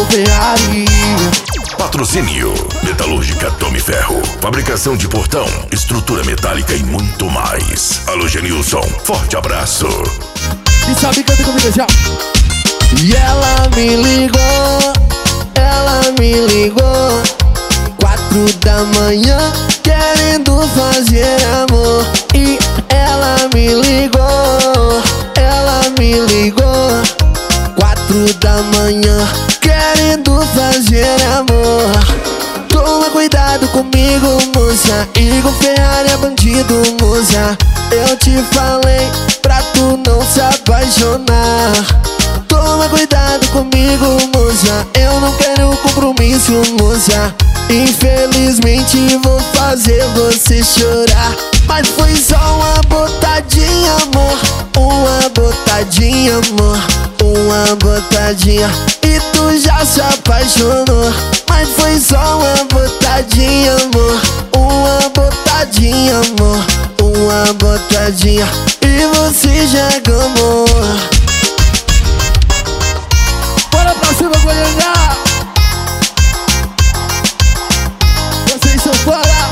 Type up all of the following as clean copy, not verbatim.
Igor Ferrari. Patrocínio Metalúrgica Tome Ferro, fabricação de portão, estrutura metálica e muito mais. Alô Genilson, forte abraço. E sabe, canta comigo já. E ela me ligou 4 da manhã, querendo fazer amor. E ela me ligou 4 da manhã, querendo fazer amor. Toma cuidado comigo, moça. Igor Ferrari é bandido, moça. Eu te falei pra tu não se apaixonar. Toma cuidado comigo, moça. Eu não quero compromisso, moça. Infelizmente vou fazer você chorar. Mas foi só uma botadinha, amor. Uma botadinha, amor. Uma botadinha e tu já se apaixonou. Mas foi só uma botadinha, amor. Uma botadinha, amor. Uma botadinha e você já gamou. Bora pra cima, Goiânia! Vocês são fora!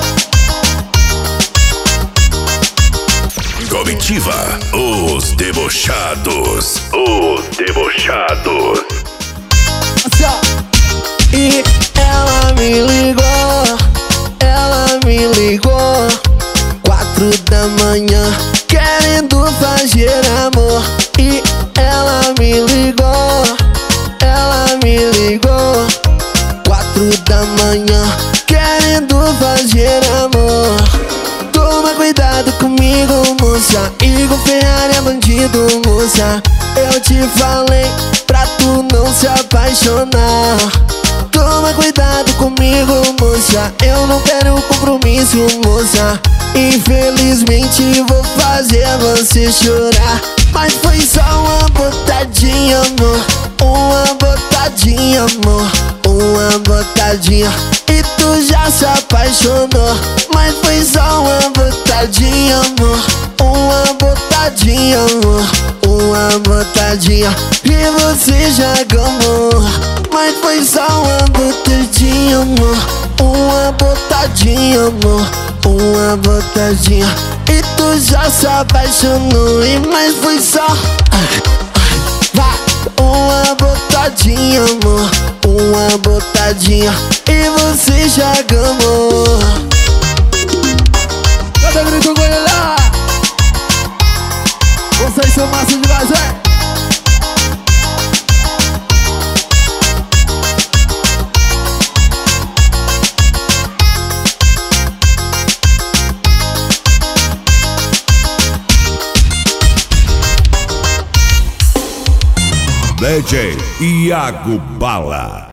Comitiva, os debochados. Os debochados. E ela me ligou 4 da manhã, querendo fazer amor. E ela me ligou 4 da manhã, querendo fazer amor. Toma cuidado comigo, moça. Igor Ferrari é bandido, moça. Eu te falei pra tu não se apaixonar. Toma cuidado comigo, moça. Eu não quero compromisso, moça. Infelizmente vou fazer você chorar. Mas foi só uma botadinha, amor. Uma botadinha, amor. Uma botadinha e tu já se apaixonou. Mas foi só uma botadinha, amor. Uma botadinha, amor. Uma botadinha e você já gamou. Mas foi só uma botadinha, amor. Uma botadinha, amor. Uma botadinha e tu já se apaixonou. E mas foi só uma botadinha, amor. Uma botadinha e você já gamou. Cadê grito Goiânia? Vocês são massa demais, é? DJ Iago Bala.